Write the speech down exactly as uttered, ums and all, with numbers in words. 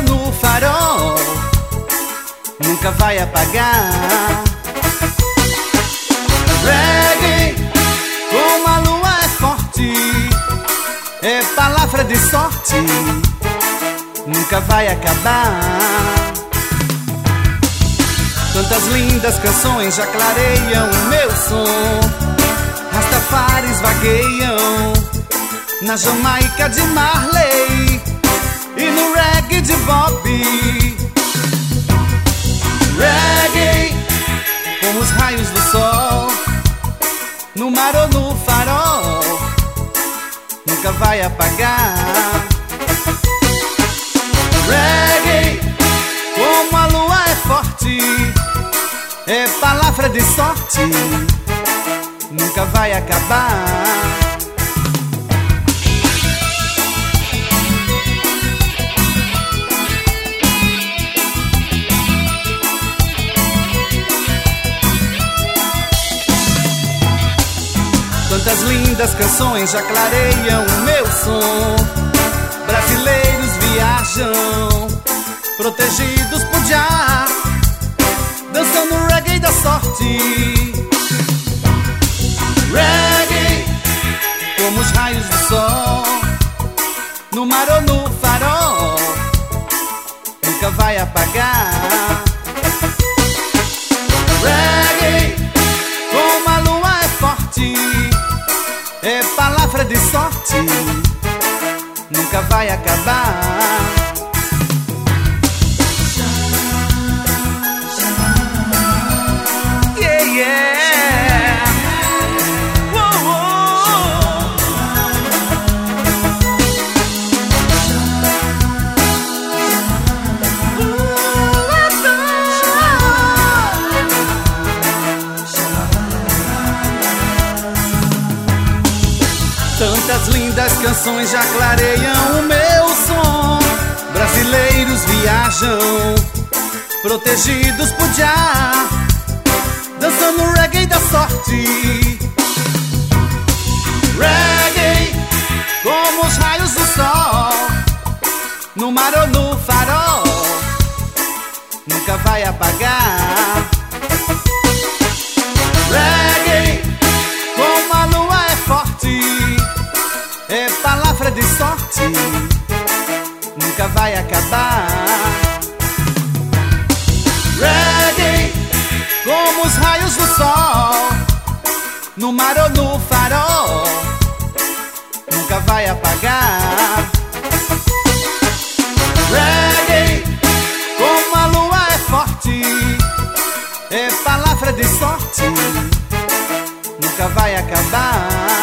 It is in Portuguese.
no farol, nunca vai apagar. Reggae, como a lua é forte, é palavra de sorte, nunca vai acabar. Tantas lindas canções já clareiam o meu som, Rastafaris vagueiam na Jamaica de Marley e no reggae de Bob. Reggae, como os raios do sol, no mar ou no farol, nunca vai apagar. Reggae, como a lua é forte, é palavra de sorte, nunca vai acabar. Tantas lindas canções já clareiam o meu som, brasileiros viajam, protegidos por Jah, dançando o reggae da sorte. Reggae, como os raios do sol, no mar ou no farol, nunca vai apagar. Reggae, como a lua é forte, é palavra de sorte, nunca vai acabar. Yeah, yeah. Uou, uou. Tantas lindas canções já clareiam o meu som, brasileiros viajam, protegidos por Jah, dançando o reggae da sorte. Reggae, como os raios do sol, no mar ou no farol, nunca vai apagar. Reggae, como a lua é forte, é palavra de sorte, nunca vai acabar. Reggae, como os raios do sol, no mar ou no farol, nunca vai apagar. Reggae, como a lua é forte, é palavra de sorte, nunca vai acabar.